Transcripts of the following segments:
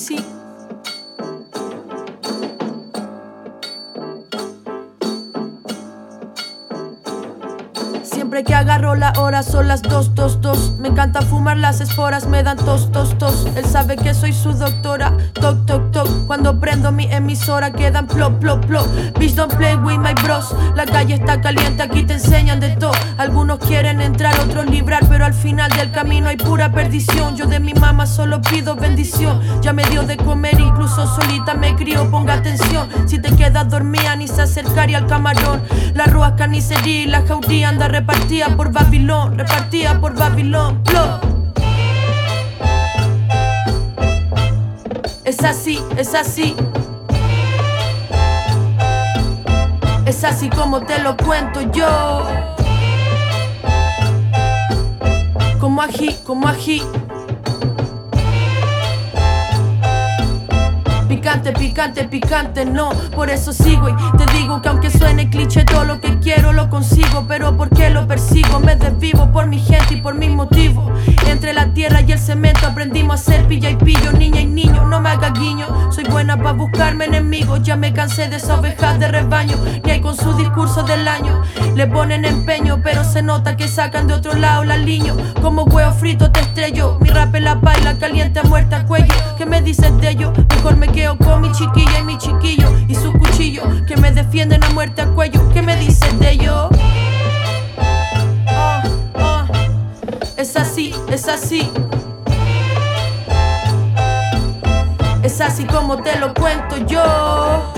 sí. Siempre que agarro la hora son las 2:22. Me encanta fumar las esporas, me dan tos. Él sabe que soy su doctora. Toc, toc, toc. Cuando prendo mi emisora quedan plop, plop, plop. Bitch, don't play with my bros. La calle está caliente, aquí te enseñan de todo. Algunos quieren entrar, otros librar, pero al final del camino hay pura perdición. Yo de mi mamá solo pido bendición. Ya me dio de comer, incluso solita me crió. Ponga atención, si te quedas dormida ni se acercaría al camarón. La rúa carnicería y la jauría anda repartida por Babilón, repartida por Babilón. Es así, es así. Es así como te lo cuento yo. Como ají, como ají. Picante, picante, picante, no. Por eso sigo y te digo que aunque suene cliché, todo lo que quiero lo consigo. Pero ¿por qué lo persigo? Me desvivo por mi gente y por mis motivos. Entre la tierra y el cemento aprendimos a ser pilla y pillo. Niña y niño, no me hagas guiño. Soy buena pa' buscarme enemigos. Ya me cansé de esas ovejas de rebaño. Ni hay con su discurso del año. Le ponen empeño, pero se nota que sacan de otro lado la liño. Como huevo frito te estrello. Mi rap es la paila, caliente a muerte a cuello. ¿Qué me dices de ello? Mejor me quedo con mi chiquilla y mi chiquillo y su cuchillo, que me defienden a muerte a cuello. ¿Qué me dices de ello? Es así, es así. Es así como te lo cuento yo.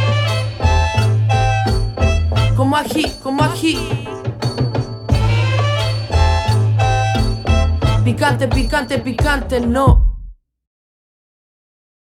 Como ají, como ají. Picante, picante, picante, no.